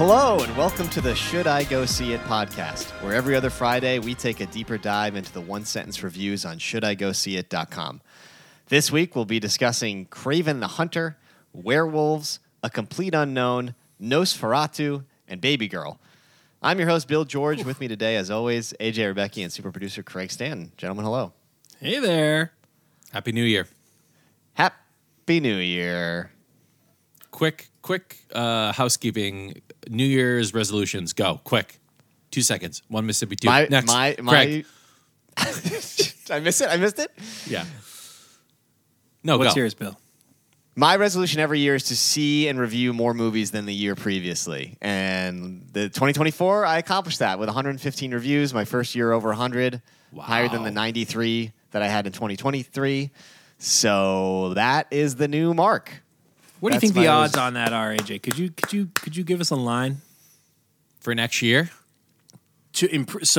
Hello, and welcome to the Should I Go See It podcast, where every other Friday we take a deeper dive into the one-sentence reviews on shouldIGoSeeIt.com. This week we'll be discussing Kraven the Hunter, Werewolves, A Complete Unknown, Nosferatu, and Baby Girl. I'm your host, Bill George. With me today, as always, AJ Rebecki and super producer Craig Stanton. Gentlemen, hello. Hey there. Happy New Year. Happy New Year. Quick housekeeping. New Year's resolutions. Go. Quick. 2 seconds. One Mississippi, two. Next. Craig. I missed it? Yeah. No, What's go. yours, Bill? My resolution every year is to see and review more movies than the year previously. And the 2024, I accomplished that with 115 reviews. My first year over 100. Wow. Higher than the 93 that I had in 2023. So that is the new mark. What do you That's think the my odds on that are, AJ? Could you give us a line? For next year? Since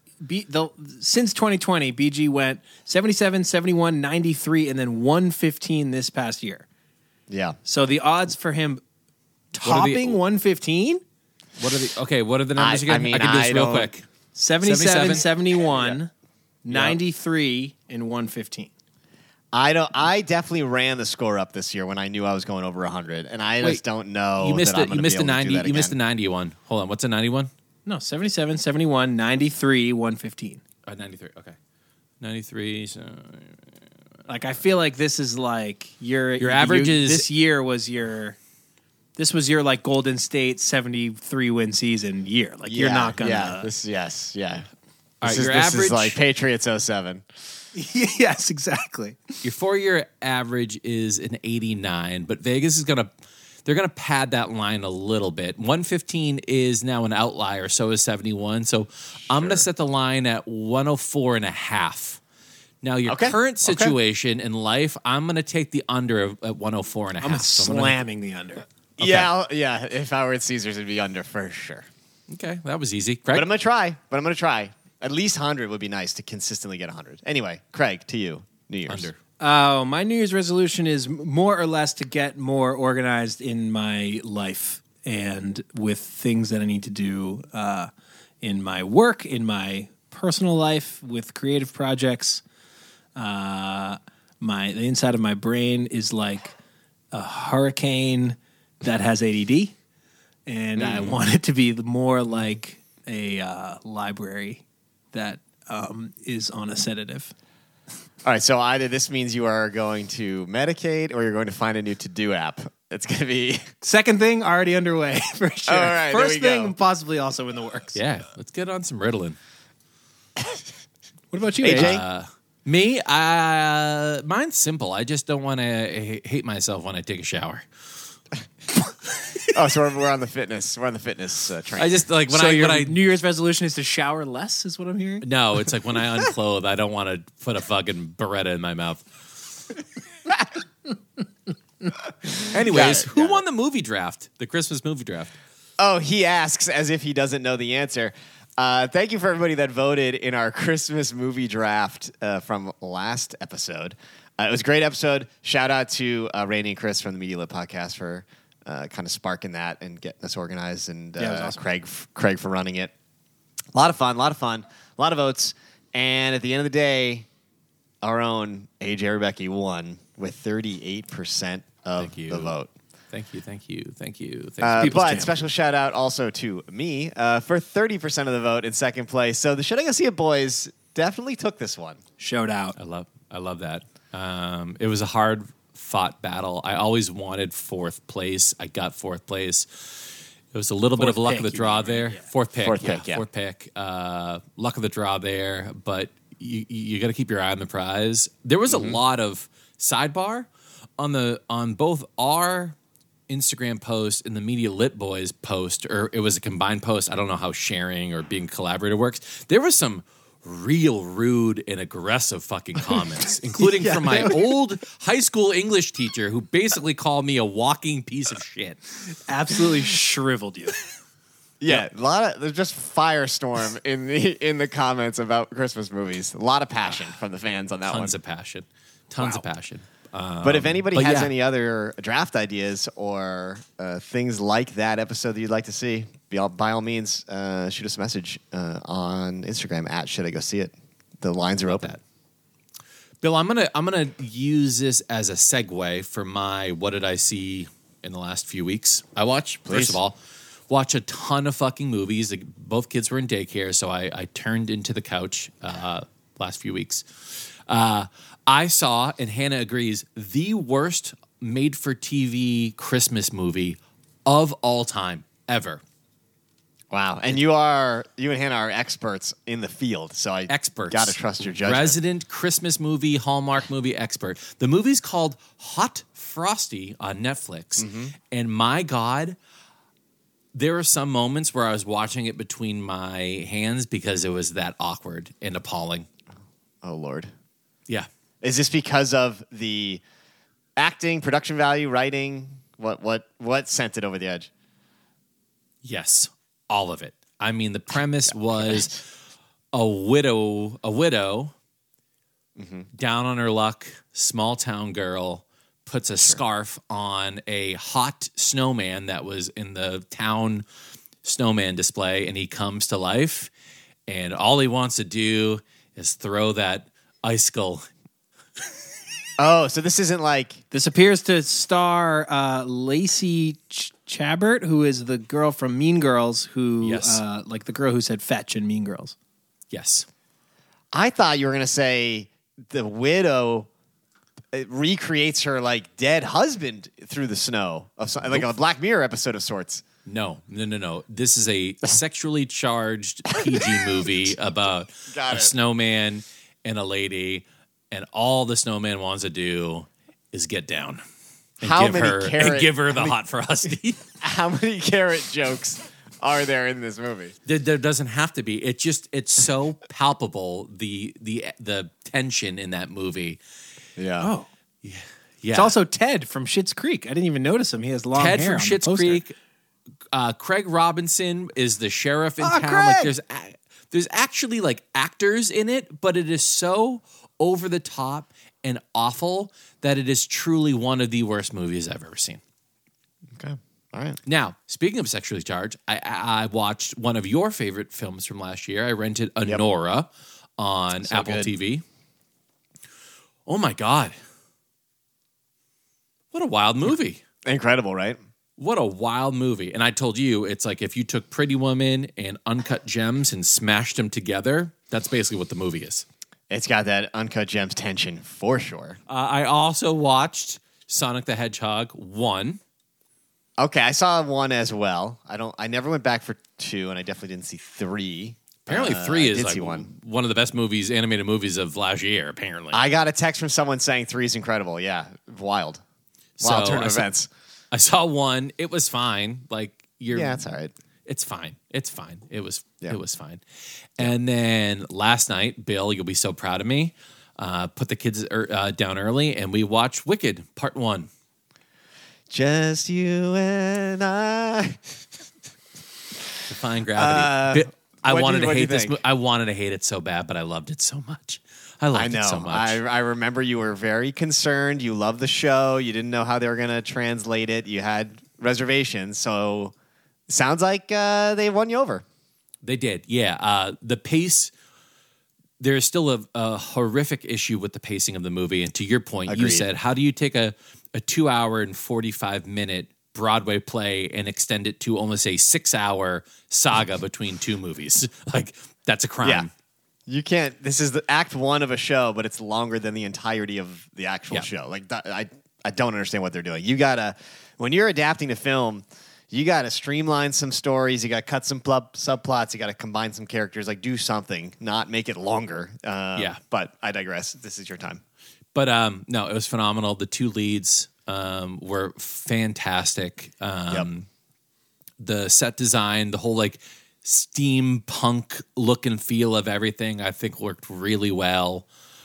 2020, BG went 77, 71, 93, and then 115 this past year. Yeah. So the odds for him topping 115? What are the numbers again? I can do this real quick. 77, 71, Yeah. 93, and 115. I definitely ran the score up this year when I knew I was going over 100, and I just don't know. You missed that it. You missed the 90. You missed the again. 91. Hold on. What's a 91? No, 77, 71, 93, 115. 93. Okay. 93. So Like, I feel like this is like your average is- this year was your like Golden State 73 win season year. Like you're not gonna. Yeah. All right, This is your this average is like Patriots 07. Yes, exactly. your 4-year average is an 89, but Vegas is they're gonna pad that line a little bit. 115 is now an outlier, so is 71. So I'm gonna set the line at 104 and a half. Now your current situation in life, I'm gonna take the under at 104 and a half. I'm So slamming the under. Okay. Yeah. If I were at Caesars, it'd be under for sure. Okay, that was easy. Craig? But I'm gonna try. At least 100 would be nice to consistently get 100. Anyway, Craig, to you, New Year's. Under. Oh, my New Year's resolution is more or less to get more organized in my life and with things that I need to do in my work, in my personal life, with creative projects. The inside of my brain is like a hurricane that has ADD, and I want it to be more like a library that is on a sedative. All right, so either this means you are going to medicate or you're going to find a new to-do app. It's going to be... Second thing, already underway, for sure. All right, there First we thing, go. possibly also in the works. Yeah, let's get on some Ritalin. What about you, AJ? AJ? Me, mine's simple. I just don't want to hate myself when I take a shower. Oh, so we're on the fitness. We're on the fitness train. I just like when So I your when I New Year's resolution is to shower less, is what I'm hearing? no, it's like when I unclothe, I don't want to put a fucking Beretta in my mouth. Anyways, Got who it. won the movie draft? The Christmas movie draft. Oh, he asks as if he doesn't know the answer. Thank you for everybody that voted in our Christmas movie draft from last episode. It was a great episode. Shout out to Rainey and Chris from the Media Lit podcast for kind of sparking that and getting us organized, and Yeah, it was awesome. Craig for running it. A lot of fun, a lot of votes. And at the end of the day, our own AJ Rebecki won with 38% of Thank you. the vote. Thank you. People's But champ. special shout out also to me for 30% of the vote in second place. So the Should I Go See It boys definitely took this one. Showed out. I love that. It was a hard fought battle. I always wanted fourth place. I got fourth place. It was a little bit of luck of the draw there. Fourth pick. Fourth pick. Luck of the draw there, but you got to keep your eye on the prize. There was a lot of sidebar on both our Instagram post and the Media Lit Boys post, or it was a combined post. I don't know how sharing or being collaborative works. There was some real rude and aggressive fucking comments, including from my old high school English teacher who basically called me a walking piece of shit. Absolutely shriveled you. Yeah, there's just firestorm in the comments about Christmas movies. A lot of passion from the fans on that one. Tons of passion. But if anybody but has yeah. any other draft ideas or things like that episode that you'd like to see, by all means, shoot us a message on Instagram at Should I Go See It. The lines are open. That. Bill, I'm gonna use this as a segue for my what did I see in the last few weeks. I watch Please. first of all a ton of fucking movies. Like, both kids were in daycare, so I turned into the couch last few weeks. I saw, and Hannah agrees, the worst made-for-TV Christmas movie of all time ever. Wow. And you and Hannah are experts in the field, so I Experts. got to trust your judgment. Resident Christmas movie, Hallmark movie expert. The movie's called Hot Frosty on Netflix. Mm-hmm. And my God, there are some moments where I was watching it between my hands because it was that awkward and appalling. Oh, Lord. Yeah. Is this because of the acting, production value, writing? What sent it over the edge? Yes. All of it. I mean, the premise was a widow down on her luck, small town girl, puts a scarf on a hot snowman that was in the town snowman display, and he comes to life, and all he wants to do is throw that icicle. Oh, so this isn't like... This appears to star Lacey Chabert, who is the girl from Mean Girls, who Yes. like the girl who said fetch in Mean Girls. Yes. I thought you were going to say the widow recreates her like dead husband through the snow, like a Black Mirror episode of sorts. No. This is a sexually charged PG movie about Got a it. snowman and a lady, and all the snowman wants to do is get down and How give many her carrot- the hot frosty. How many carrot jokes are there in this movie? There doesn't have to be. It's so palpable the tension in that movie. Yeah. Oh, Yeah, it's also Ted from Schitt's Creek. I didn't even notice him. He has long Ted hair from on the Schitt's poster. Creek. Craig Robinson is the sheriff in Oh, town. Craig! Like there's actually like actors in it, but it is so over the top and awful that it is truly one of the worst movies I've ever seen. Okay. All right. Now, speaking of sexually charged, I watched one of your favorite films from last year. I rented Anora on So Apple good. TV. Oh my God. What a wild movie. Incredible, right? What a wild movie. And I told you, it's like if you took Pretty Woman and Uncut Gems and smashed them together, that's basically what the movie is. It's got that Uncut Gems tension for sure. I also watched Sonic the Hedgehog 1. Okay, I saw 1 as well. I never went back for 2, and I definitely didn't see 3. Apparently 3 I is did like see 1. one of the best animated movies of last year, apparently. I got a text from someone saying 3 is incredible. Yeah, wild. Wild So turn of I saw- events. I saw 1. It was fine. Like Yeah, it's all right. It's fine. It's fine. It was fine. Yeah. And then last night, Bill, you'll be so proud of me. Put the kids down early, and we watched Wicked Part 1. Just you and I. Defying Gravity. I what'd wanted you- to what'd you hate this. think? I wanted to hate it so bad, but I loved it so much. I loved I know. it so much. I remember you were very concerned. You loved the show. You didn't know how they were going to translate it. You had reservations. So sounds like they won you over. They did, yeah. The pace, there's still a horrific issue with the pacing of the movie. And to your point, you Agreed. said, how do you take a 2 hour and 45-minute Broadway play and extend it to almost a 6-hour saga between two movies? Like, that's a crime. Yeah. You can't. This is the act 1 of a show, but it's longer than the entirety of the actual Yeah. show. Like I don't understand what they're doing. You gotta, when you're adapting to film, you gotta streamline some stories. You gotta cut some subplots. You gotta combine some characters. Like do something, not make it longer. Yeah. But I digress. This is your time. But no, it was phenomenal. The two leads were fantastic. The set design, the whole like steampunk look and feel of everything, I think worked really well.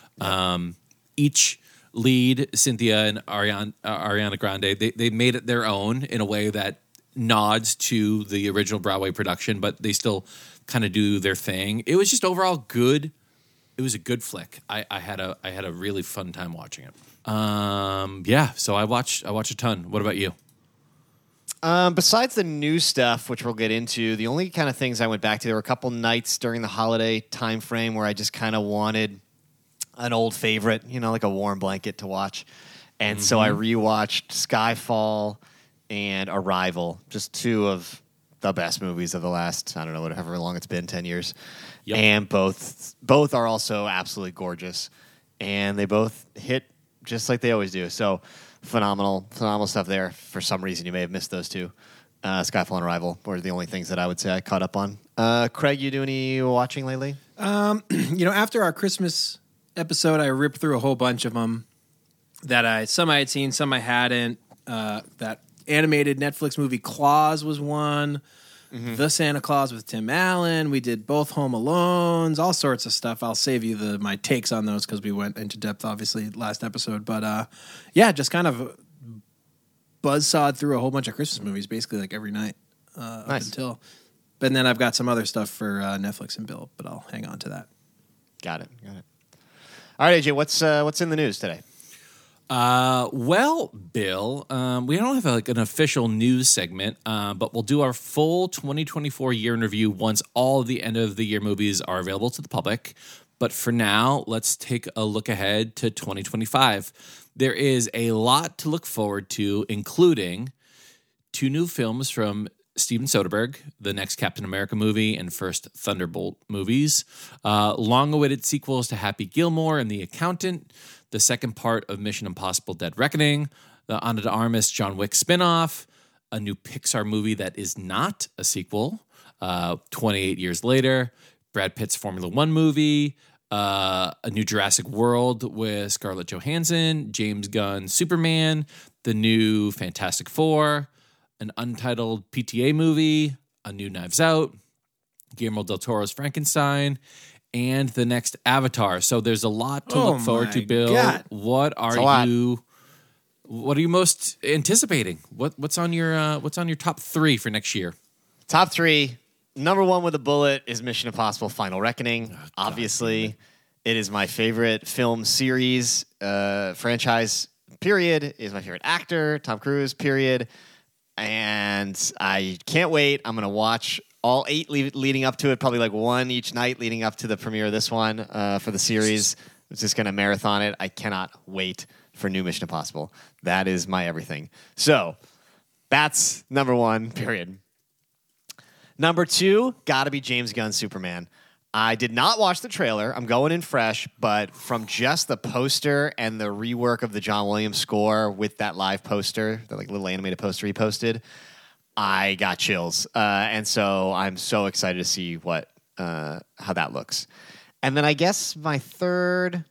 Each lead, Cynthia and Ariana Grande, they made it their own in a way that nods to the original Broadway production, but they still kind of do their thing. It was just overall good. It was a good flick. I had a really fun time watching it. Yeah, so I watch a ton. What about you? Besides the new stuff, which we'll get into, the only kind of things I went back to, there were a couple nights during the holiday time frame where I just kind of wanted an old favorite, like a warm blanket to watch. And so I rewatched Skyfall and Arrival, just two of the best movies of the last, I don't know, however long it's been, 10 years. Yep. And both are also absolutely gorgeous. And they both hit just like they always do. So phenomenal stuff there. For some reason, you may have missed those two. Skyfall and Arrival were the only things that I would say I caught up on. Craig, you do any watching lately? After our Christmas episode, I ripped through a whole bunch of them that some I had seen, some I hadn't. That animated Netflix movie Claus was one. The Santa Claus with Tim Allen. We did both Home Alones, all sorts of stuff. I'll save you my takes on those because we went into depth, obviously, last episode. But just kind of buzzsawed through a whole bunch of Christmas movies, basically like every night up until. But then I've got some other stuff for Netflix and Bill, but I'll hang on to that. Got it. All right, AJ, what's in the news today? Well, Bill, we don't have an official news segment, but we'll do our full 2024 year in review once all of the end of the year movies are available to the public. But for now, let's take a look ahead to 2025. There is a lot to look forward to, including 2 new films from Steven Soderbergh, the next Captain America movie and first Thunderbolt movies, long-awaited sequels to Happy Gilmore and The Accountant, the second part of Mission Impossible Dead Reckoning, the Ana de Armas John Wick spinoff, a new Pixar movie that is not a sequel, 28 years later, Brad Pitt's Formula One movie, a new Jurassic World with Scarlett Johansson, James Gunn's Superman, the new Fantastic Four, an untitled PTA movie, a new Knives Out, Guillermo del Toro's Frankenstein, and the next Avatar. So there's a lot to look forward to, Bill. God. What are you most anticipating? What's on your top 3 for next year? Top 3. Number 1 with a bullet is Mission Impossible Final Reckoning. Obviously, it is my favorite film series, franchise, period. Is my favorite actor, Tom Cruise, period. And I can't wait. I'm going to watch all 8 leading up to it, probably like 1 each night leading up to the premiere of this one for the series. I'm just going to marathon it. I cannot wait for new Mission Impossible. That is my everything. So that's number 1, period. Number 2, got to be James Gunn's Superman. I did not watch the trailer. I'm going in fresh, but from just the poster and the rework of the John Williams score with that live poster, the little animated poster he posted, I got chills. And so I'm so excited to see how that looks. And then I guess my third,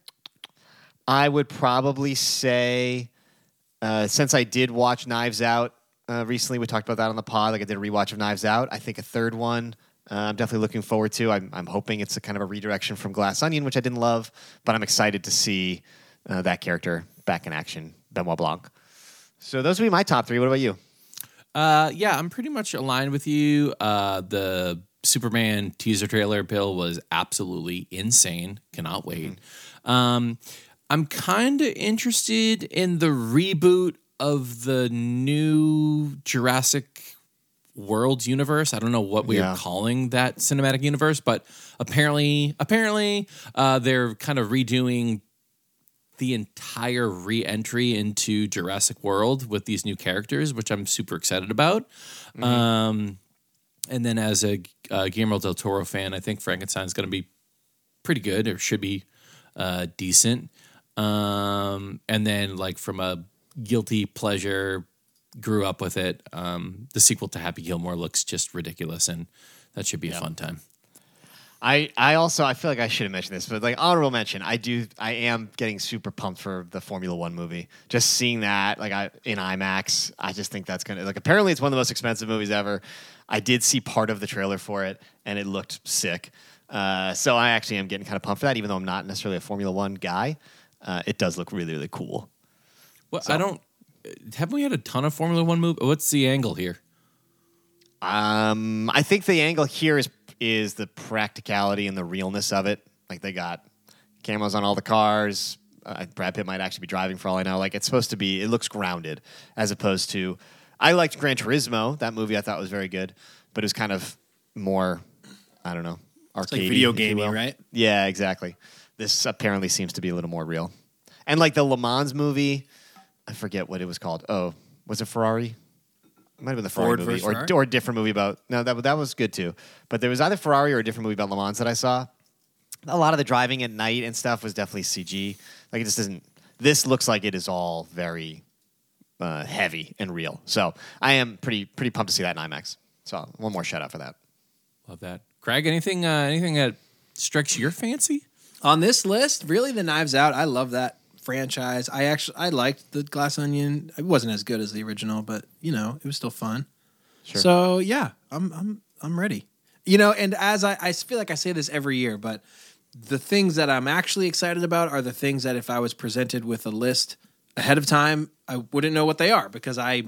I would probably say, since I did watch Knives Out recently, we talked about that on the pod, I did a rewatch of Knives Out. I think a third one I'm definitely looking forward to. I'm hoping it's a kind of a redirection from Glass Onion, which I didn't love, but I'm excited to see that character back in action, Benoit Blanc. So those would be my top 3. What about you? I'm pretty much aligned with you. The Superman teaser trailer, Bill, was absolutely insane. Cannot wait. I'm kind of interested in the reboot of the new Jurassic World universe. I don't know what we are calling that cinematic universe, but apparently, they're kind of redoing the entire re-entry into Jurassic World with these new characters, which I'm super excited about. And then as a Guillermo del Toro fan, I think Frankenstein's going to be pretty good, or should be decent. And then from a guilty pleasure, grew up with it. The sequel to Happy Gilmore looks just ridiculous, and that should be a fun time. I feel like I should have mentioned this, but honorable mention, I am getting super pumped for the Formula One movie. Just seeing that in IMAX, I just think that's gonna apparently it's one of the most expensive movies ever. I did see part of the trailer for it, and it looked sick. So I actually am getting kind of pumped for that, even though I'm not necessarily a Formula One guy. It does look really, really cool. Well, haven't we had a ton of Formula One movies? What's the angle here? I think the angle here is the practicality and the realness of it. They got cameras on all the cars, Brad Pitt might actually be driving for all I know. Like it's supposed to be, it looks grounded as opposed to. I liked Gran Turismo. That movie I thought was very good, but it was kind of more, I don't know, arcade, It's like video gamey, right? Yeah, exactly. This apparently seems to be a little more real. And like the Le Mans movie, I forget what it was called. Oh, was it Ferrari? It might have been the Ferrari Ford movie versus Ferrari? or a different movie about. No, that was good too. But there was either Ferrari or a different movie about Le Mans that I saw. A lot of the driving at night and stuff was definitely CG. Like it just isn't. This looks like it is all very heavy and real. So I am pretty pumped to see that in IMAX. So one more shout out for that. Love that. Craig, anything that strikes your fancy? On this list, really, the Knives Out. I love that franchise. I liked the Glass Onion. It wasn't as good as the original, but it was still fun. Sure. So yeah, I'm ready. And as I feel like I say this every year, but the things that I'm actually excited about are the things that if I was presented with a list ahead of time, I wouldn't know what they are because I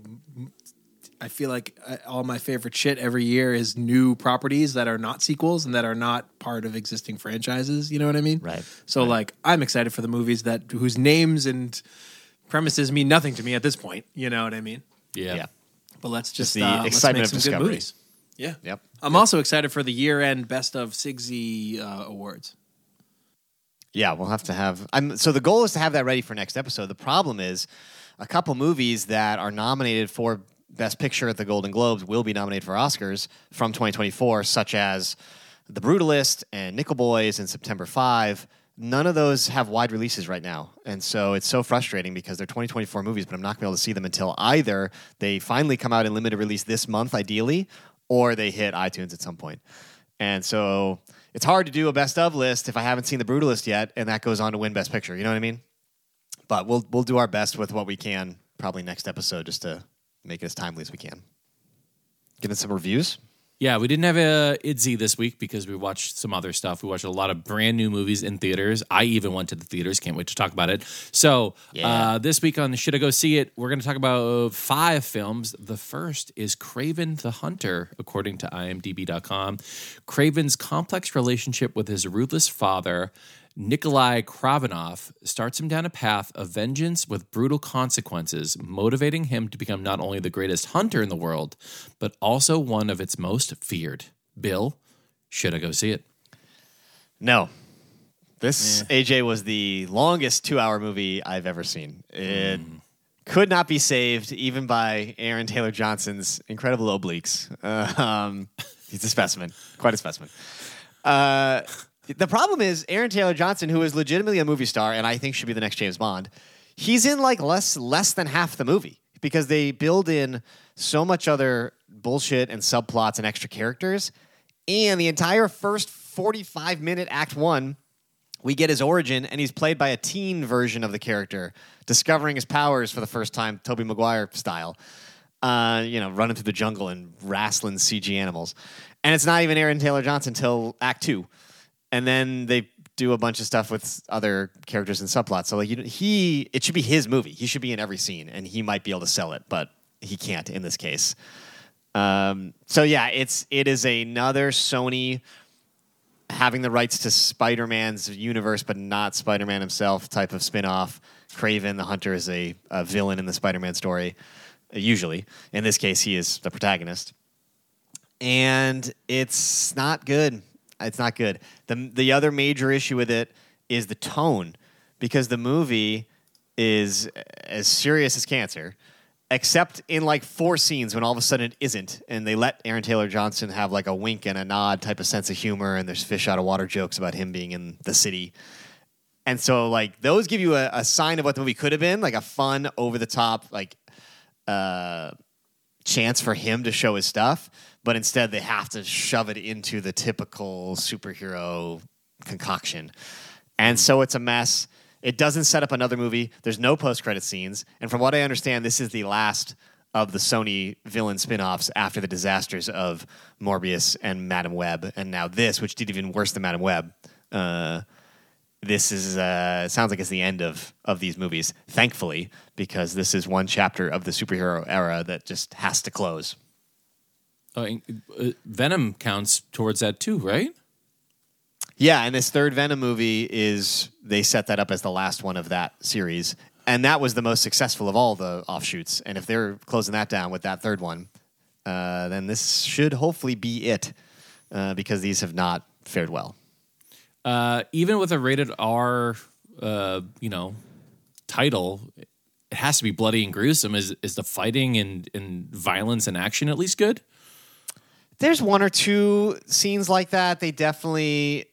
feel like all my favorite shit every year is new properties that are not sequels and that are not part of existing franchises. You know what I mean? Right. So like, I'm excited for the movies whose names and premises mean nothing to me at this point. You know what I mean? Yeah. But let's just the let's excitement make of some discovery. good movies. Yeah. Yep. I'm also excited for the year-end Best of Sigsy awards. Yeah, we'll have to have. So the goal is to have that ready for next episode. The problem is, a couple movies that are nominated for Best Picture at the Golden Globes will be nominated for Oscars from 2024, such as The Brutalist and Nickel Boys and September 5. None of those have wide releases right now, and so it's so frustrating because they're 2024 movies, but I'm not going to be able to see them until either they finally come out in limited release this month, ideally, or they hit iTunes at some point. And so it's hard to do a best of list if I haven't seen The Brutalist yet, and that goes on to win Best Picture. You know what I mean? But we'll do our best with what we can, probably next episode, just to make it as timely as we can. Get in some reviews. Yeah, we didn't have a IDZY this week because we watched some other stuff. We watched a lot of brand new movies in theaters. I even went to the theaters. Can't wait to talk about it. So this week on Should I Go See It, we're going to talk about 5 films. The first is Kraven the Hunter, according to IMDb.com. Kraven's complex relationship with his ruthless father, Nikolai Kravenov, starts him down a path of vengeance with brutal consequences, motivating him to become not only the greatest hunter in the world, but also one of its most feared. Bill, should I go see it? No. This, AJ, was the longest 2-hour movie I've ever seen. It could not be saved, even by Aaron Taylor Johnson's incredible obliques. He's a specimen. Quite a specimen. The problem is Aaron Taylor Johnson, who is legitimately a movie star and I think should be the next James Bond, he's in like less than half the movie because they build in so much other bullshit and subplots and extra characters. And the entire first 45-minute Act 1, we get his origin, and he's played by a teen version of the character, discovering his powers for the first time, Tobey Maguire style. Running through the jungle and wrestling CG animals. And it's not even Aaron Taylor Johnson till Act 2. And then they do a bunch of stuff with other characters and subplots. So it should be his movie. He should be in every scene, and he might be able to sell it, but he can't in this case. It is another Sony having the rights to Spider-Man's universe, but not Spider-Man himself type of spin-off. Kraven the Hunter is a villain in the Spider-Man story, usually. In this case, he is the protagonist. And it's not good. It's not good. The other major issue with it is the tone, because the movie is as serious as cancer, except in like 4 scenes when all of a sudden it isn't, and they let Aaron Taylor Johnson have like a wink and a nod type of sense of humor, and there's fish out of water jokes about him being in the city. And so like those give you a sign of what the movie could have been, like a fun, over-the-top like chance for him to show his stuff. But instead, they have to shove it into the typical superhero concoction. And so it's a mess. It doesn't set up another movie. There's no post-credit scenes. And from what I understand, this is the last of the Sony villain spin-offs after the disasters of Morbius and Madam Web. And now this, which did even worse than Madam Web. This is sounds like it's the end of these movies, thankfully, because this is one chapter of the superhero era that just has to close. Venom counts towards that too, right? Yeah, and this third Venom movie they set that up as the last one of that series. And that was the most successful of all the offshoots. And if they're closing that down with that third one, then this should hopefully be it, because these have not fared well. Even with a rated R, title, it has to be bloody and gruesome. Is the fighting and violence and action at least good? There's one or two scenes like that. They definitely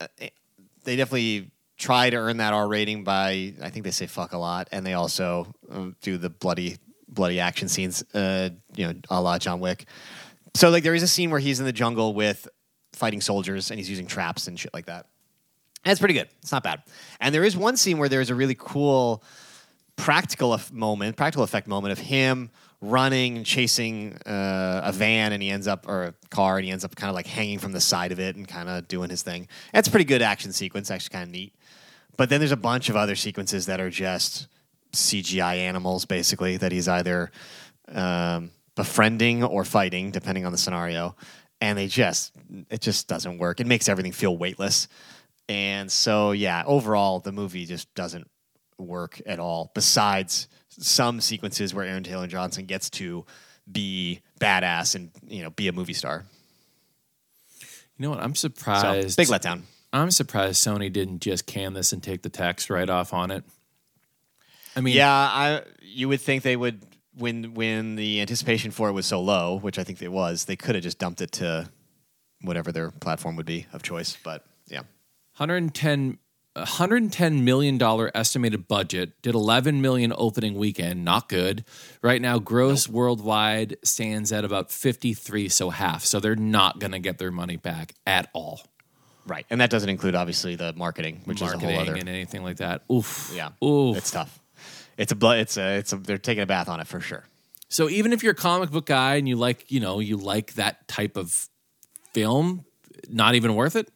try to earn that R rating by, I think they say fuck a lot, and they also do the bloody action scenes, a la John Wick. So like there is a scene where he's in the jungle with fighting soldiers and he's using traps and shit like that. And it's pretty good. It's not bad. And there is one scene where there's a really cool practical effect moment of him running and chasing a van, and he ends up, or a car, and he ends up kind of like hanging from the side of it and kind of doing his thing. It's a pretty good action sequence, actually kind of neat. But then there's a bunch of other sequences that are just CGI animals, basically, that he's either befriending or fighting, depending on the scenario. And it just doesn't work. It makes everything feel weightless. And so, yeah, overall, the movie just doesn't work at all, besides some sequences where Aaron Taylor Johnson gets to be badass and, be a movie star. You know what? I'm surprised. So, big letdown. I'm surprised Sony didn't just can this and take the tax write-off on it. I mean, yeah, you would think they would, when the anticipation for it was so low, which I think it was, they could have just dumped it to whatever their platform would be of choice. But yeah, $110 million estimated budget, did 11 million opening weekend, not good. Right now, gross worldwide stands at about 53, so half. So they're not going to get their money back at all. Right, and that doesn't include obviously the marketing, which is a whole other, and anything like that. Oof, yeah, oof, it's tough. They're taking a bath on it for sure. So even if you're a comic book guy and you like that type of film, not even worth it.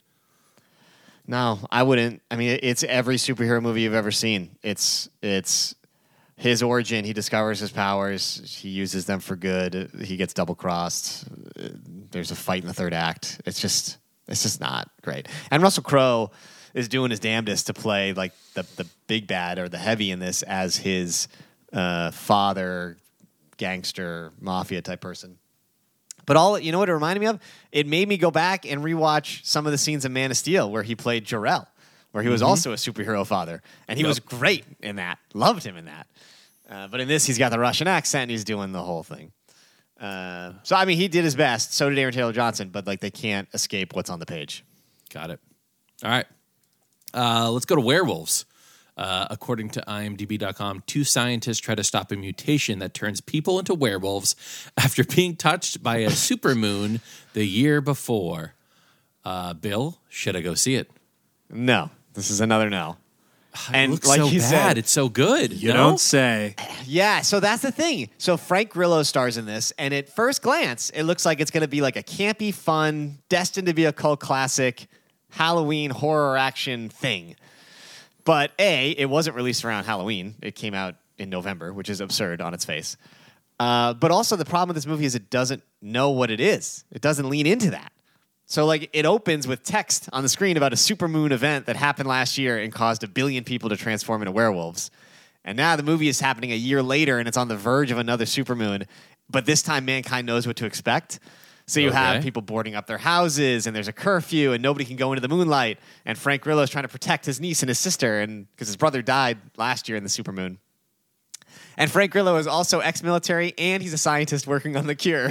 No, I wouldn't. I mean, it's every superhero movie you've ever seen. It's his origin. He discovers his powers. He uses them for good. He gets double crossed. There's a fight in the third act. It's just not great. And Russell Crowe is doing his damnedest to play like the big bad or the heavy in this as his father, gangster, mafia type person. But you know what it reminded me of? It made me go back and rewatch some of the scenes in Man of Steel where he played Jor-El, where he was also a superhero father. And he was great in that. Loved him in that. But in this, he's got the Russian accent and he's doing the whole thing. So, I mean, he did his best. So did Aaron Taylor Johnson. But like, they can't escape what's on the page. Got it. All right. Let's go to werewolves. According to IMDb.com, 2 scientists try to stop a mutation that turns people into werewolves after being touched by a supermoon the year before. Bill, should I go see it? No. This is another no. And it looks like so you bad. Said, it's so good. You don't say. Yeah, so that's the thing. So Frank Grillo stars in this, and at first glance, it looks like it's going to be like a campy, fun, destined to be a cult classic Halloween horror action thing. But A, it wasn't released around Halloween. It came out in November, which is absurd on its face. But also the problem with this movie is it doesn't know what it is. It doesn't lean into that. So like it opens with text on the screen about a supermoon event that happened last year and caused 1 billion people to transform into werewolves. And now the movie is happening a year later and it's on the verge of another supermoon. But this time mankind knows what to expect. So you have people boarding up their houses, and there's a curfew, and nobody can go into the moonlight. And Frank Grillo is trying to protect his niece and his sister, and because his brother died last year in the supermoon. And Frank Grillo is also ex-military, and he's a scientist working on the cure.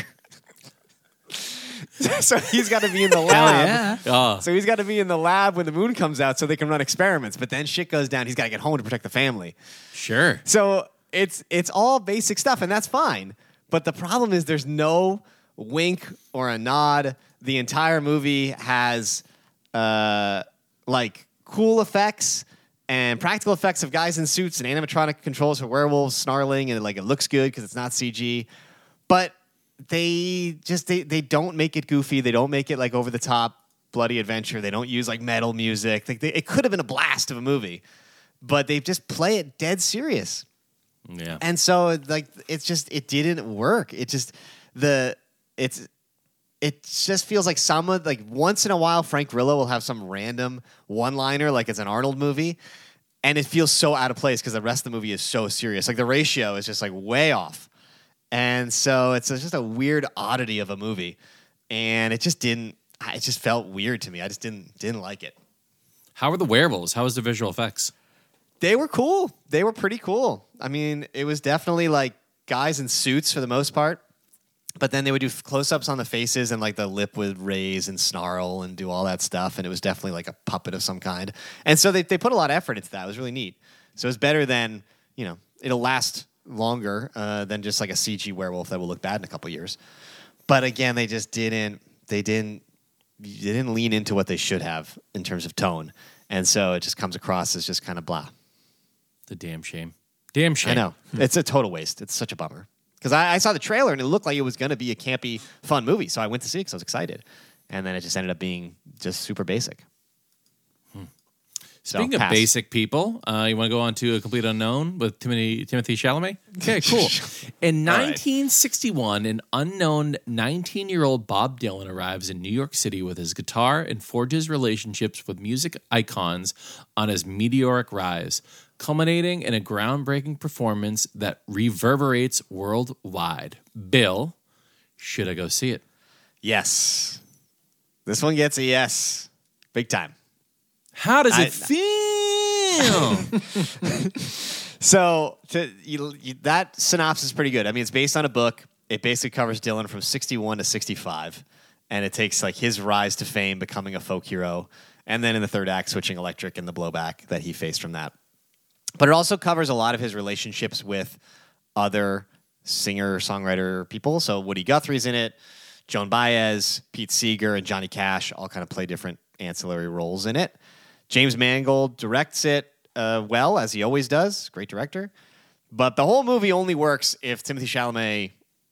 So he's got to be in the lab. Yeah. Oh. So he's got to be in the lab when the moon comes out, so they can run experiments. But then shit goes down. He's got to get home to protect the family. Sure. So it's all basic stuff, and that's fine. But the problem is there's no wink or a nod. The entire movie has like cool effects and practical effects of guys in suits and animatronic controls for werewolves snarling, and like it looks good because it's not CG. But they don't make it goofy. They don't make it like over the top bloody adventure. They don't use like metal music. It could have been a blast of a movie, but they just play it dead serious. Yeah. And so like it didn't work. It it just feels like once in a while Frank Grillo will have some random one-liner like it's an Arnold movie, and it feels so out of place because the rest of the movie is so serious. Like the ratio is just like way off. And so it's just a weird oddity of a movie. And it just felt weird to me. I just didn't like it. How were the werewolves? How was the visual effects? They were cool. They were pretty cool. I mean, it was definitely like guys in suits for the most part. But then they would do close-ups on the faces and like the lip would raise and snarl and do all that stuff. And it was definitely like a puppet of some kind. And so they put a lot of effort into that. It was really neat. So it was better than, it'll last longer than just like a CG werewolf that will look bad in a couple years. But again, they just didn't lean into what they should have in terms of tone. And so it just comes across as just kind of blah. The damn shame. Damn shame. I know. It's a total waste. It's such a bummer. Because I saw the trailer and it looked like it was going to be a campy, fun movie. So I went to see it because I was excited. And then it just ended up being just super basic. Speaking of basic people, you want to go on to A Complete Unknown with Timothy Chalamet? Okay, cool. In 1961, an unknown 19-year-old Bob Dylan arrives in New York City with his guitar and forges relationships with music icons on his meteoric rise, culminating in a groundbreaking performance that reverberates worldwide. Bill, should I go see it? Yes. This one gets a yes. Big time. How does it feel? So that synopsis is pretty good. I mean, it's based on a book. It basically covers Dylan from 61 to 65. And it takes like his rise to fame, becoming a folk hero. And then in the third act, switching electric and the blowback that he faced from that. But it also covers a lot of his relationships with other singer-songwriter people. So Woody Guthrie's in it. Joan Baez, Pete Seeger, and Johnny Cash all kind of play different ancillary roles in it. James Mangold directs it well, as he always does. Great director. But the whole movie only works if Timothy Chalamet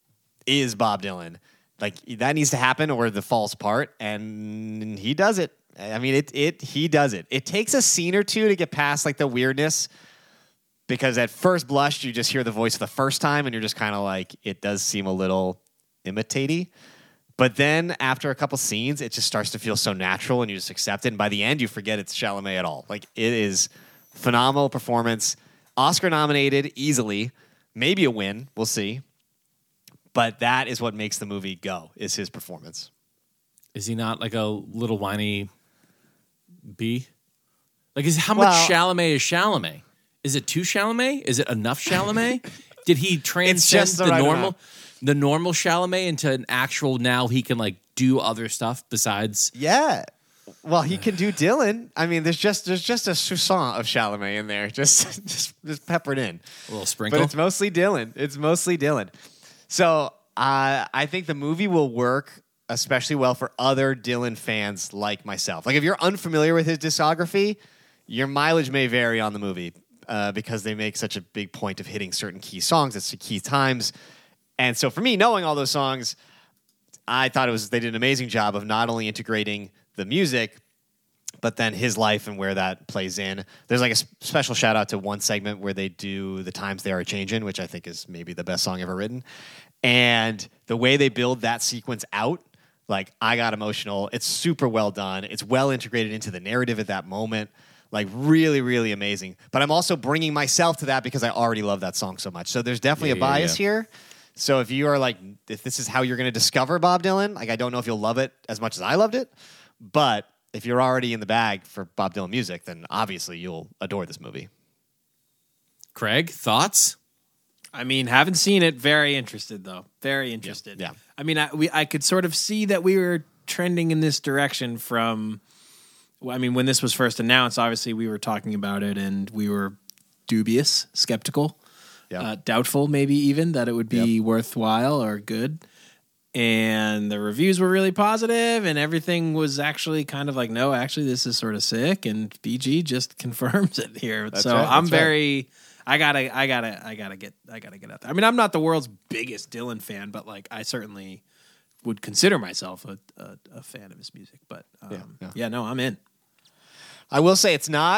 is Bob Dylan. Like, that needs to happen or the falls apart, and he does it. I mean, he does it. It takes a scene or two to get past, like, the weirdness, because at first blush, you just hear the voice for the first time, and you're just kind of like, it does seem a little imitatey. But then after a couple scenes, it just starts to feel so natural and you just accept it. And by the end, you forget it's Chalamet at all. Like, it is phenomenal performance. Oscar nominated easily. Maybe a win. We'll see. But that is what makes the movie go, is his performance. Is he not like a little whiny bee? Like, how much Chalamet is Chalamet? Is it too Chalamet? Is it enough Chalamet? Did he transcend the normal Chalamet into an actual, now he can like do other stuff besides? Yeah. Well, he can do Dylan. I mean, there's just a soupçon of Chalamet in there, just peppered in. A little sprinkle. But it's mostly Dylan. So I think the movie will work especially well for other Dylan fans like myself. Like, if you're unfamiliar with his discography, your mileage may vary on the movie because they make such a big point of hitting certain key songs at key times. And so for me, knowing all those songs, I thought they did an amazing job of not only integrating the music, but then his life and where that plays in. There's like a special shout out to one segment where they do The Times They Are A-Changin', which I think is maybe the best song ever written. And the way they build that sequence out, like, I got emotional. It's super well done. It's well integrated into the narrative at that moment. Like, really, really amazing. But I'm also bringing myself to that because I already love that song so much. So there's definitely a bias here. So if you are like, if this is how you're going to discover Bob Dylan, like, I don't know if you'll love it as much as I loved it, but if you're already in the bag for Bob Dylan music, then obviously you'll adore this movie. Craig, thoughts? I mean, haven't seen it. Very interested, though. Very interested. Yeah. I mean, I could sort of see that we were trending in this direction from, I mean, when this was first announced, obviously we were talking about it and we were dubious, skeptical. Doubtful maybe even that it would be worthwhile or good. And the reviews were really positive and everything was actually kind of like, no, actually this is sort of sick, and BG just confirms it here. I'm very I gotta get out there. I mean, I'm not the world's biggest Dylan fan, but like, I certainly would consider myself a fan of his music. But no, I'm in. I will say it's not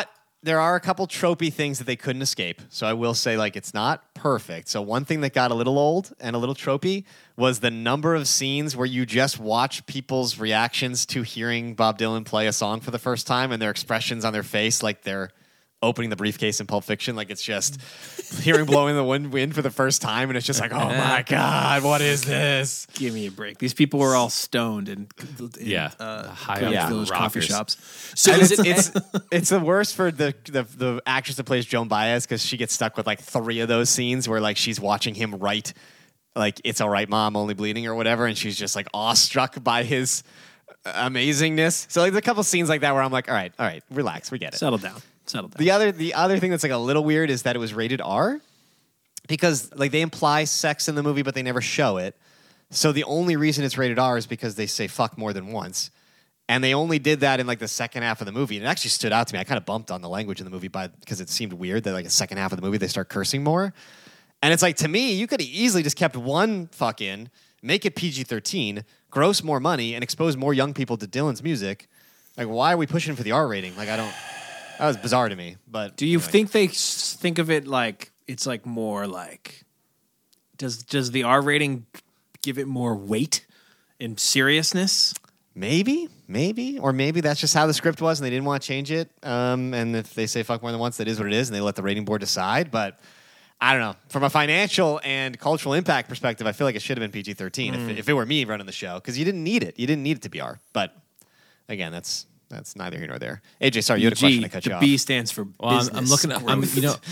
there are a couple tropey things that they couldn't escape. So I will say, like, it's not perfect. So one thing that got a little old and a little tropey was the number of scenes where you just watch people's reactions to hearing Bob Dylan play a song for the first time and their expressions on their face, like they're opening the briefcase in Pulp Fiction. Like, it's just hearing Blowing the Wind for the first time, and it's just like, oh my God, what is this? Give me a break. These people were all stoned and high going up to those coffee rockers. shops. So And is it's the worst for the actress that plays Joan Baez, because she gets stuck with like 3 of those scenes where like she's watching him write like "It's All Right, Mom, Only Bleeding" or whatever, and she's just like awestruck by his amazingness. So like there's a couple scenes like that where I'm like, all right, relax, we get it. Settle down. The other thing that's like a little weird is that it was rated R, because like they imply sex in the movie but they never show it. So the only reason it's rated R is because they say fuck more than once. And they only did that in like the second half of the movie. And it actually stood out to me. I kind of bumped on the language in the movie because it seemed weird that like the second half of the movie they start cursing more. And it's like, to me, you could have easily just kept one fuck in, make it PG-13, gross more money, and expose more young people to Dylan's music. Like, why are we pushing for the R rating? Like, that was bizarre to me. But Do you anyway. think they think of it like it's like more like does the R rating give it more weight and seriousness? Maybe, or maybe that's just how the script was, and they didn't want to change it. And if they say fuck more than once, that is what it is, and they let the rating board decide. But I don't know. From a financial and cultural impact perspective, I feel like it should have been PG-13 if it were me running the show, because you didn't need it. You didn't need it to be R. But again, that's neither here nor there. AJ, sorry, you had a question. I cut you the off. B stands for business. I'm looking at. I'm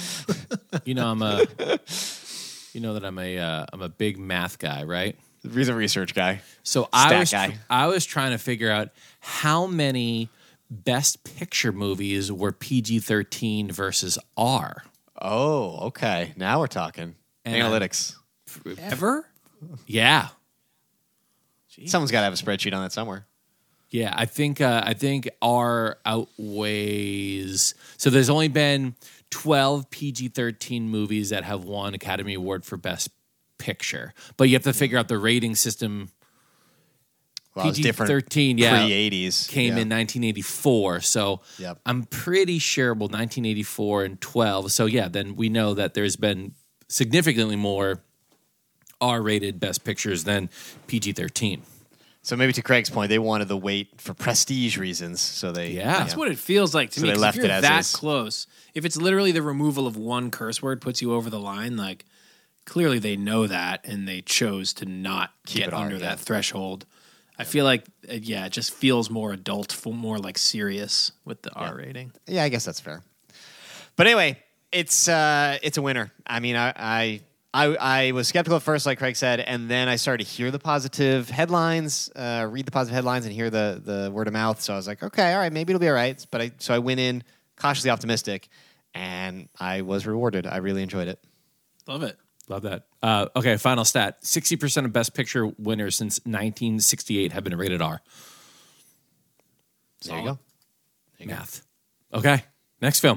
a big math guy, right? Research guy. So Stat guy. I was trying to figure out how many Best Picture movies were PG-13 versus R. Oh, okay. Now we're talking. And Analytics. ever. Yeah, Someone's got to have a spreadsheet on that somewhere. yeah. I think R outweighs. So there's only been 12 PG-13 movies that have won Academy Award for Best Picture, but you have to figure out the rating system. Well, it's different PG-13, yeah, pre-80s. came in 1984. So Yep. I'm pretty sure, 1984 and 12. So yeah, then we know that there's been significantly more R-rated Best Pictures than PG-13. So maybe to Craig's point, they wanted the weight for prestige reasons. So they That's what it feels like to So me. they 'Cause left if you're it as that is. close, if it's literally the removal of one curse word puts you over the line, like clearly they know that and they chose to not Keep get it R, under yeah. that threshold. I feel like, it just feels more adult, more like serious with the R rating. Yeah, I guess that's fair. But anyway, it's a winner. I mean, I was skeptical at first, like Craig said, and then I started to hear the positive headlines, read the positive headlines, and hear the word of mouth. So I was like, okay, all right, maybe it'll be all right. But I went in cautiously optimistic, and I was rewarded. I really enjoyed it. Love it. Love that. Okay, final stat. 60% of Best Picture winners since 1968 have been rated R. There you go. Math. Okay, next film.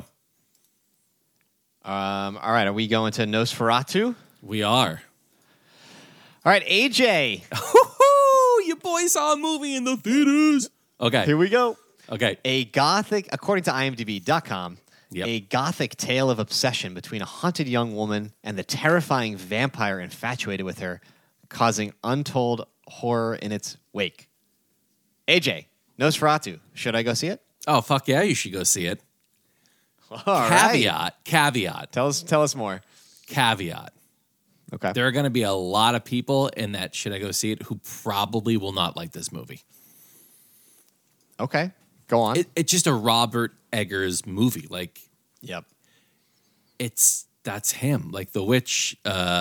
All right, are we going to Nosferatu? We are. All right, AJ, Your boy saw a movie in the theaters. Okay. here we go. Okay. According to IMDb.com, Yep. a gothic tale of obsession between a haunted young woman and the terrifying vampire infatuated with her, causing untold horror in its wake. AJ, Nosferatu, should I go see it? Oh, fuck yeah, you should go see it. All right. Caveat. Tell us more. Caveat. Okay. There are going to be a lot of people in that should I go see it who probably will not like this movie. Okay. Go on. It's just a Robert Eggers movie. Like, Yep. that's him. Like The Witch.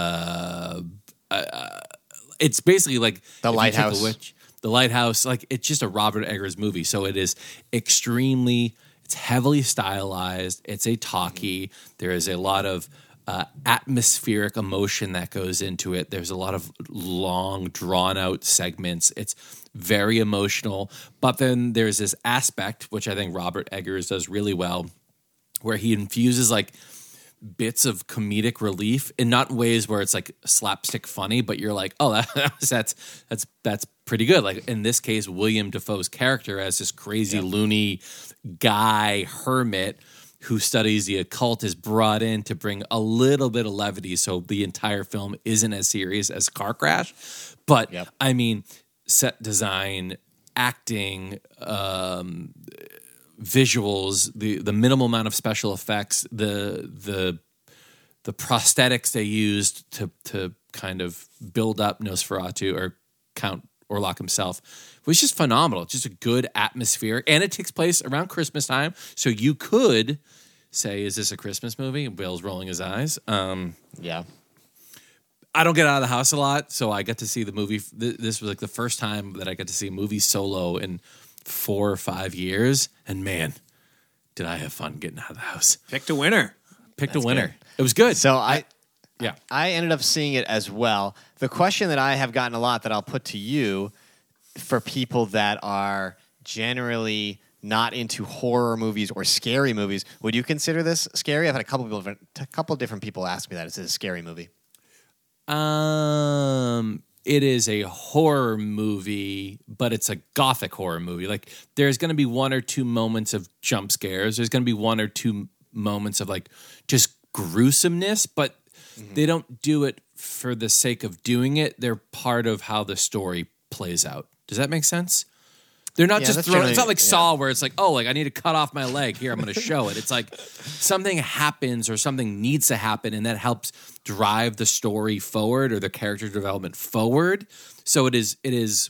It's basically like The if you took Lighthouse. The Witch, The Lighthouse. Like, it's just a Robert Eggers movie. So it is extremely. It's heavily stylized. It's a talkie. There is a lot of atmospheric emotion that goes into it. There's a lot of long, drawn-out segments. It's very emotional. But then there's this aspect, which I think Robert Eggers does really well, where he infuses like bits of comedic relief, and not in ways where it's like slapstick funny, but you're like, oh, that's pretty good. Like in this case, William Dafoe's character as this crazy loony guy hermit who studies the occult is brought in to bring a little bit of levity so the entire film isn't as serious as Car Crash. But Yep. I mean, set design, acting, visuals, the minimal amount of special effects, the prosthetics they used to kind of build up Nosferatu or Count Orlok himself was just phenomenal. Just a good atmosphere, and it takes place around Christmas time, so you could say, "Is this a Christmas movie?" And Bill's rolling his eyes. Yeah. I don't get out of the house a lot, so I got to see the movie. This was like the first time that I got to see a movie solo in 4 or 5 years, and man, did I have fun getting out of the house. Picked a winner. Picked a winner. Good. It was good. So yeah. I ended up seeing it as well. The question that I have gotten a lot that I'll put to you for people that are generally not into horror movies or scary movies, would you consider this scary? I've had a couple different people ask me that. Is it a scary movie? It is a horror movie, but it's a gothic horror movie. Like there's going to be 1 or 2 moments of jump scares. There's going to be 1 or 2 moments of like just gruesomeness, but they don't do it for the sake of doing it. They're part of how the story plays out. Does that make sense? They're not just throwing. It's not like Saw where it's like, oh, like I need to cut off my leg. Here, I'm going to show it. It's like something happens or something needs to happen, and that helps drive the story forward or the character development forward. So it is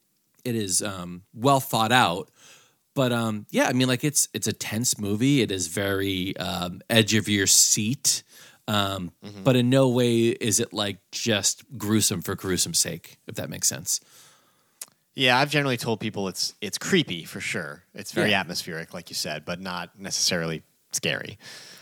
well thought out. But yeah, I mean, like it's a tense movie. It is very edge of your seat. But in no way is it like just gruesome for gruesome's sake, if that makes sense. Yeah, I've generally told people it's creepy for sure. It's very atmospheric, like you said, but not necessarily scary.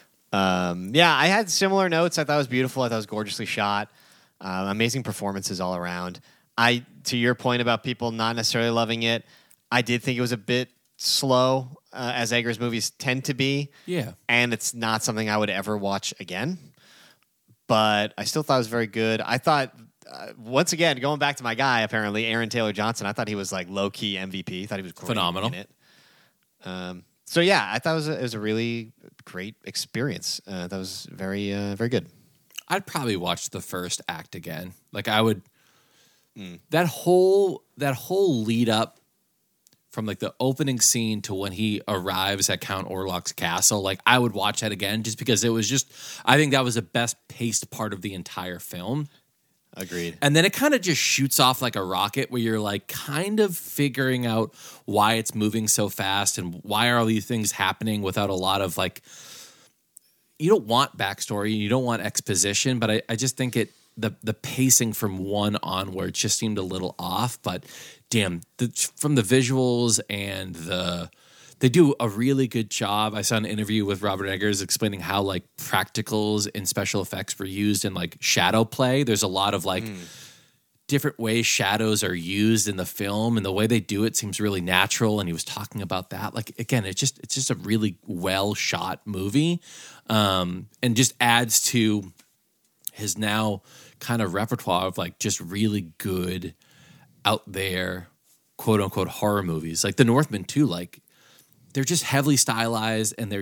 I had similar notes. I thought it was beautiful. I thought it was gorgeously shot. Amazing performances all around. To your point about people not necessarily loving it, I did think it was a bit slow, as Eggers movies tend to be. Yeah. And it's not something I would ever watch again. But I still thought it was very good. I thought, once again, going back to my guy, apparently, Aaron Taylor Johnson, I thought he was like low-key MVP. I thought he was great phenomenal in it. So yeah, I thought it was a really great experience. That was very, very good. I'd probably watch the first act again. Like I would, that whole lead up from like the opening scene to when he arrives at Count Orlok's castle, like I would watch that again just because it was just, I think that was the best paced part of the entire film. Agreed. And then it kind of just shoots off like a rocket where you're like kind of figuring out why it's moving so fast and why are all these things happening without a lot of like, you don't want backstory, you don't want exposition, but I just think the pacing from 1 onward just seemed a little off, but damn, from the visuals and they do a really good job. I saw an interview with Robert Eggers explaining how like practicals and special effects were used in like shadow play. There's a lot of like different ways shadows are used in the film, and the way they do it seems really natural. And he was talking about that. Like again, it's just a really well shot movie, and just adds to his now kind of repertoire of like just really good out there quote unquote horror movies. Like The Northman too, like they're just heavily stylized and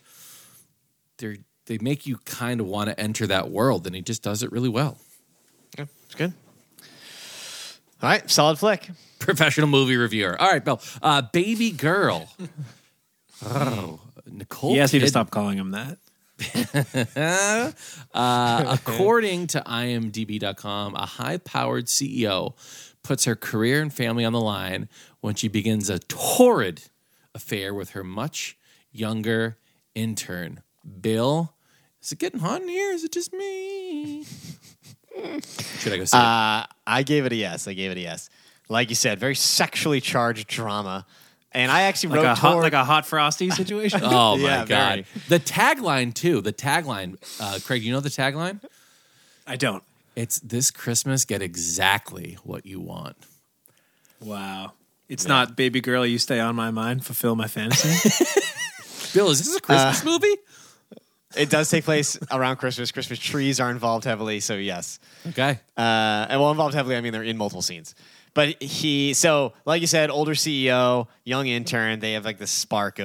they make you kind of want to enter that world, and he just does it really well. Yeah, it's good. All right, solid flick. Professional movie reviewer. All right, Bill. Baby Girl. Oh, Nicole. He asked you to stop calling him that. According to IMDb.com, a high-powered CEO puts her career and family on the line when she begins a torrid affair with her much younger intern. Bill, is it getting hot in here? Is it just me? Should I go see it? I gave it a yes. Like you said, very sexually charged drama. And I actually wrote like a hot frosty situation. Oh my Yeah, God. very. The tagline too. Craig, you know the tagline? I don't. It's this Christmas, get exactly what you want. Wow. It's not Baby Girl, You Stay on My Mind, Fulfill My Fantasy. Bill, is this a Christmas movie? It does take place around Christmas. Christmas trees are involved heavily, so yes. Okay. And well, involved heavily, I mean they're in multiple scenes. But so like you said, older CEO, young intern, they have like this spark of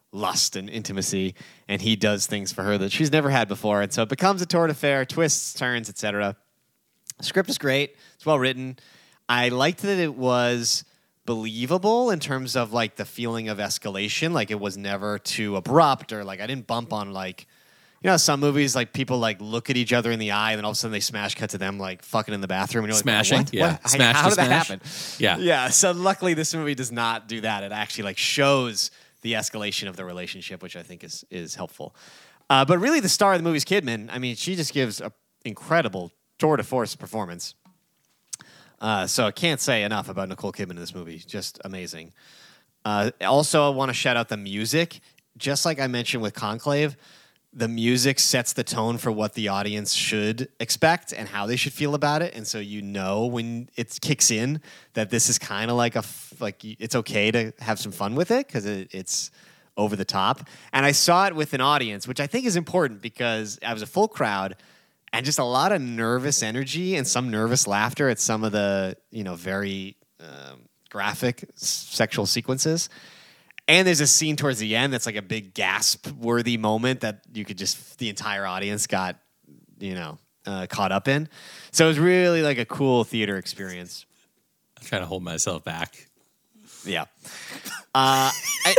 lust and intimacy, and he does things for her that she's never had before, and so it becomes a torrid affair, twists, turns, etc. The script is great. It's well written. I liked that it was believable in terms of like the feeling of escalation. Like it was never too abrupt, or like I didn't bump on like, you know, some movies like people like look at each other in the eye and then all of a sudden they smash cut to them like fucking in the bathroom and you're Smashing, like, yeah. what? Smash How to did that smash? happen? Yeah. Yeah. So luckily this movie does not do that. It actually like shows the escalation of the relationship, which I think is helpful. But really the star of the movie is Kidman. I mean, she just gives an incredible tour de force performance. So I can't say enough about Nicole Kidman in this movie. Just amazing. Also, I want to shout out the music. Just like I mentioned with Conclave, the music sets the tone for what the audience should expect and how they should feel about it. And so you know when it kicks in that this is kind of like it's okay to have some fun with it because it's over the top. And I saw it with an audience, which I think is important because I was a full crowd. And just a lot of nervous energy and some nervous laughter at some of the, you know, very graphic sexual sequences. And there's a scene towards the end that's like a big gasp-worthy moment that you could just, the entire audience got, you know, caught up in. So it was really like a cool theater experience. I'm trying to hold myself back. Yeah. I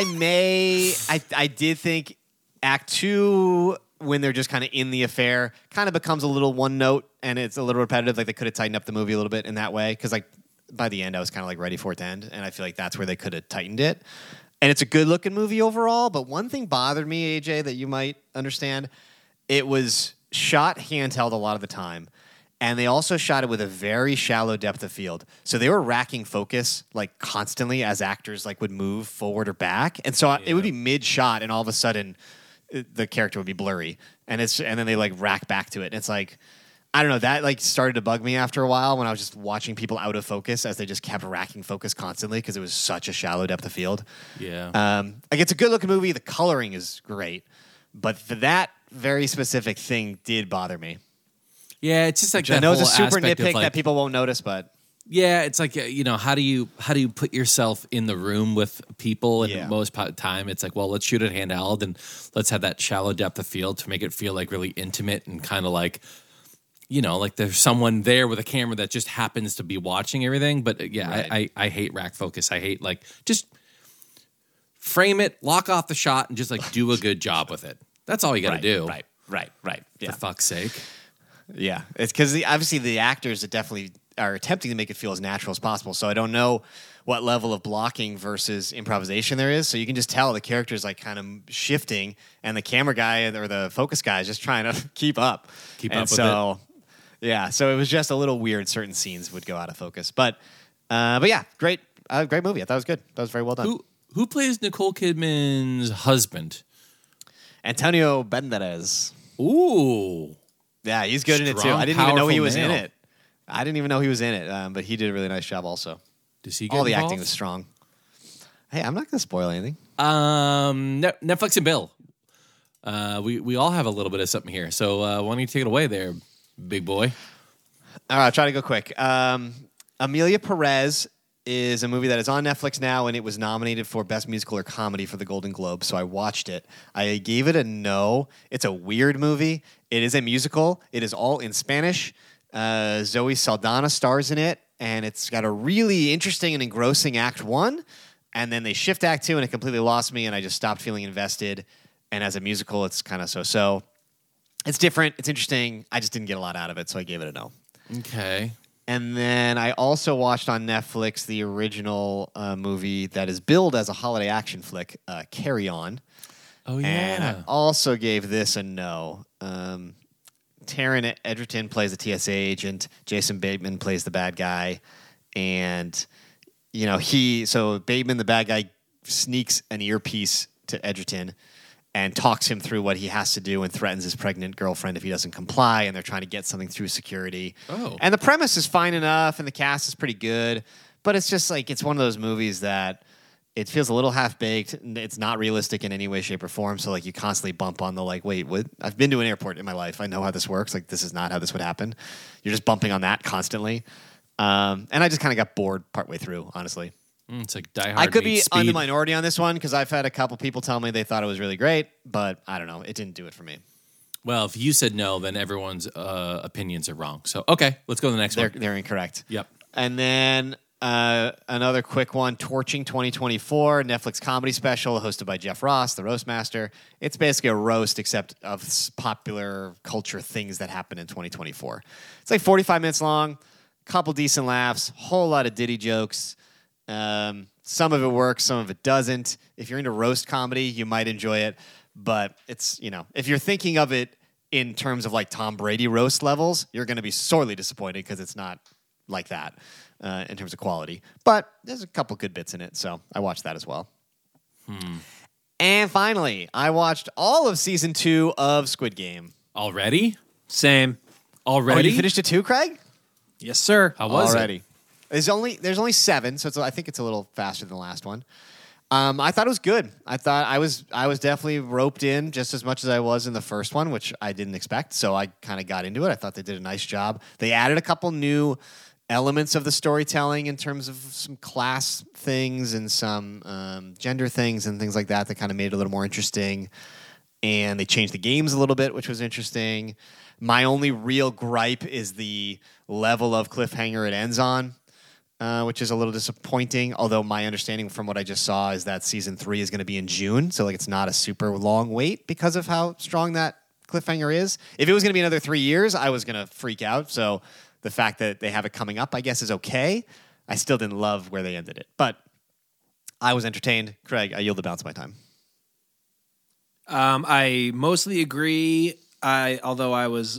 did think Act 2... when they're just kind of in the affair, kind of becomes a little one note and it's a little repetitive. Like they could have tightened up the movie a little bit in that way. Cause like by the end I was kind of like ready for it to end. And I feel like that's where they could have tightened it. And it's a good looking movie overall. But one thing bothered me, AJ, that you might understand, it was shot handheld a lot of the time. And they also shot it with a very shallow depth of field. So they were racking focus like constantly as actors like would move forward or back. And so it would be mid shot and all of a sudden the character would be blurry, and then they like rack back to it. And it's like, I don't know, that like started to bug me after a while when I was just watching people out of focus as they just kept racking focus constantly because it was such a shallow depth of field. Yeah. Like it's a good looking movie. The coloring is great, but that very specific thing did bother me. Yeah, it's just like I that know it's whole a super aspect of, nitpick like, that people won't notice, but yeah, it's like, you know, how do you put yourself in the room with people? And most time, it's like, well, let's shoot it handheld and let's have that shallow depth of field to make it feel like really intimate and kind of like, you know, like there's someone there with a camera that just happens to be watching everything. But yeah, right. I hate rack focus. I hate like just frame it, lock off the shot, and just like do a good job with it. That's all you got to do. Right. Yeah. For fuck's sake. Yeah, it's because obviously the actors definitely are attempting to make it feel as natural as possible. So I don't know what level of blocking versus improvisation there is. So you can just tell the character's like kind of shifting, and the camera guy or the focus guy is just trying to keep up. With it. Yeah, so it was just a little weird. Certain scenes would go out of focus, but yeah, great movie. I thought it was good. That was very well done. Who plays Nicole Kidman's husband? Antonio Banderas. Ooh. Yeah, he's good in it too. Strong, I didn't even know he powerful was in male. it. I didn't even know he was in it, but he did a really nice job also. Does he get All the involved? acting was strong. Hey, I'm not going to spoil anything. Netflix and Bill. We all have a little bit of something here. So why don't you take it away there, big boy? All right, I'll try to go quick. Amelia Perez is a movie that is on Netflix now, and it was nominated for Best Musical or Comedy for the Golden Globe, so I watched it. I gave it a no. It's a weird movie. It is a musical. It is all in Spanish. Zoe Saldana stars in it, and it's got a really interesting and engrossing Act 1, and then they shift Act 2, and it completely lost me, and I just stopped feeling invested. And as a musical, it's kind of so-so. It's different. It's interesting. I just didn't get a lot out of it, so I gave it a no. Okay. And then I also watched on Netflix the original movie that is billed as a holiday action flick, Carry On. Oh, yeah. And I also gave this a no. Taron Egerton plays the TSA agent. Jason Bateman plays the bad guy. And, you know, so Bateman, the bad guy, sneaks an earpiece to Egerton and talks him through what he has to do and threatens his pregnant girlfriend if he doesn't comply, and they're trying to get something through security. Oh. And the premise is fine enough, and the cast is pretty good, but it's just like, it's one of those movies that it feels a little half-baked. It's not realistic in any way, shape, or form, so like you constantly bump on the like, wait, what? I've been to an airport in my life. I know how this works. Like, this is not how this would happen. You're just bumping on that constantly. And I just kind of got bored partway through, honestly. It's like Die Hard. I could be meets on the Speed. minority on this one because I've had a couple people tell me they thought it was really great, but I don't know. It didn't do it for me. Well, if you said no, then everyone's opinions are wrong. So, okay, let's go to the next one. They're incorrect. Yep. And then another quick one, Torching 2024, Netflix comedy special hosted by Jeff Ross, the Roast Master. It's basically a roast except of popular culture things that happened in 2024. It's like 45 minutes long, couple decent laughs, whole lot of ditty jokes. Some of it works, some of it doesn't. If you're into roast comedy, you might enjoy it. But it's, if you're thinking of it in terms of like Tom Brady roast levels, you're going to be sorely disappointed because it's not like that in terms of quality. But there's a couple good bits in it, so I watched that as well. And finally, I watched all of season 2 of Squid Game. Already? Same. Already? Oh, you finished it too, Craig? Yes, sir. How was Already. it? There's only 7, so I think it's a little faster than the last one. I thought it was good. I thought I was definitely roped in just as much as I was in the first one, which I didn't expect. So I kind of got into it. I thought they did a nice job. They added a couple new elements of the storytelling in terms of some class things and some gender things and things like that kind of made it a little more interesting. And they changed the games a little bit, which was interesting. My only real gripe is the level of cliffhanger it ends on. Which is a little disappointing, although my understanding from what I just saw is that season 3 is going to be in June, so it's not a super long wait because of how strong that cliffhanger is. If it was going to be another 3 years, I was going to freak out, so the fact that they have it coming up, I guess, is okay. I still didn't love where they ended it, but I was entertained. Craig, I yield the balance of my time. I mostly agree, although I was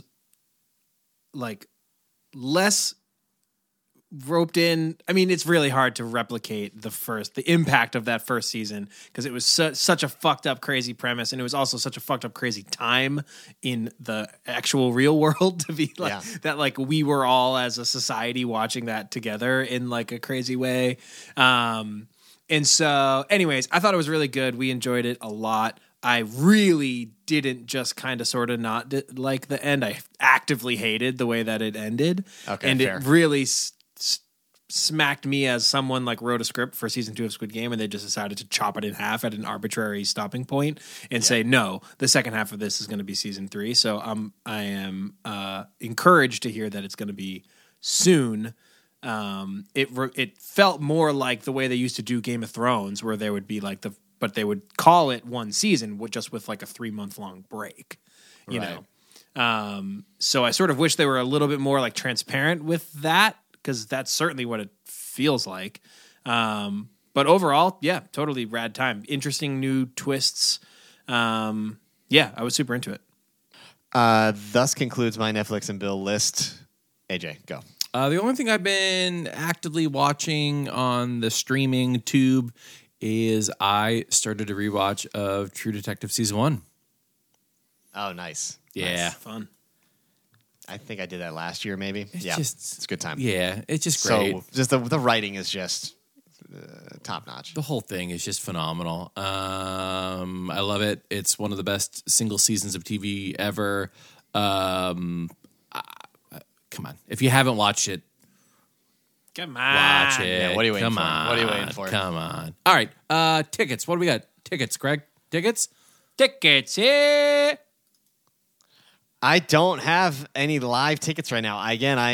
like less roped in. I mean, it's really hard to replicate the impact of that first season because it was such a fucked up, crazy premise, and it was also such a fucked up, crazy time in the actual real world to be like that. Like we were all as a society watching that together in like a crazy way. And so, anyways, I thought it was really good. We enjoyed it a lot. I really didn't just kind of sort of not like the end. I actively hated the way that it ended. Okay, and fair. it really smacked me as someone like wrote a script for season 2 of Squid Game and they just decided to chop it in half at an arbitrary stopping point and say, no, the second half of this is going to be season 3. So I am encouraged to hear that it's going to be soon. It felt more like the way they used to do Game of Thrones, where there would be like but they would call it one season with like a 3-month long break, you know? So I sort of wish they were a little bit more like transparent with that, because that's certainly what it feels like. But overall, yeah, totally rad time. Interesting new twists. Yeah, I was super into it. Thus concludes my Netflix and Bill list. AJ, go. The only thing I've been actively watching on the streaming tube is I started a rewatch of True Detective Season 1. Oh, nice. Yeah. Nice. Fun. I think I did that last year, maybe. It's a good time. Yeah, it's just great. So just the writing is just top notch. The whole thing is just phenomenal. I love it. It's one of the best single seasons of TV ever. Come on. If you haven't watched it, Come on. watch it. Yeah, what are you waiting Come for? on. What are you waiting for? Come on. All right. Tickets. What do we got? Tickets, Greg? Tickets? Tickets here. I don't have any live tickets right now.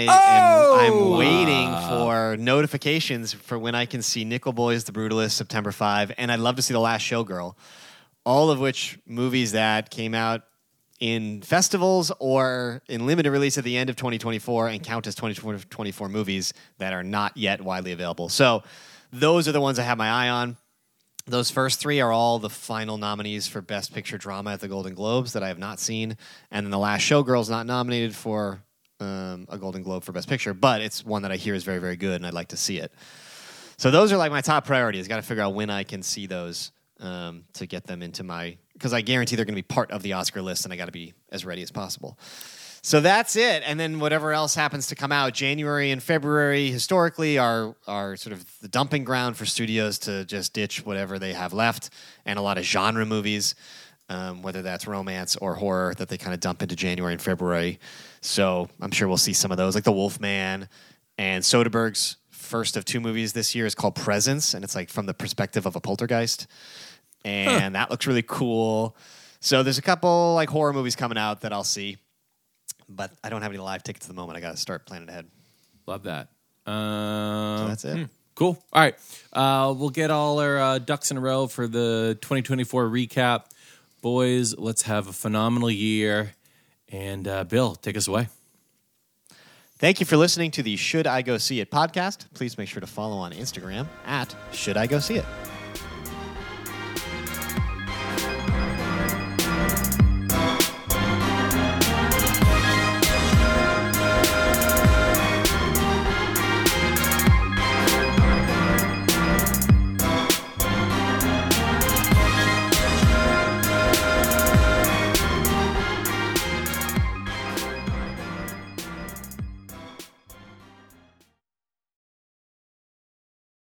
I'm waiting for notifications for when I can see Nickel Boys, The Brutalist, September 5, and I'd love to see The Last Showgirl, all of which movies that came out in festivals or in limited release at the end of 2024 and count as 2024 movies that are not yet widely available. So those are the ones I have my eye on. Those first 3 are all the final nominees for Best Picture Drama at the Golden Globes that I have not seen. And then The Last Showgirl is not nominated for a Golden Globe for Best Picture, but it's one that I hear is very, very good, and I'd like to see it. So those are like my top priorities. Got to figure out when I can see those to get them into my... Because I guarantee they're going to be part of the Oscar list, and I got to be as ready as possible. So that's it. And then whatever else happens to come out, January and February historically are sort of the dumping ground for studios to just ditch whatever they have left, and a lot of genre movies, whether that's romance or horror, that they kind of dump into January and February. So I'm sure we'll see some of those, like The Wolfman and Soderbergh's first of 2 movies this year is called Presence, and it's like from the perspective of a poltergeist. And that looks really cool. So there's a couple like horror movies coming out that I'll see, but I don't have any live tickets at the moment. I got to start planning ahead. Love that. So that's it. Cool. All right. We'll get all our ducks in a row for the 2024 recap. Boys, let's have a phenomenal year. And Bill, take us away. Thank you for listening to the Should I Go See It podcast. Please make sure to follow on Instagram at Should I Go See It.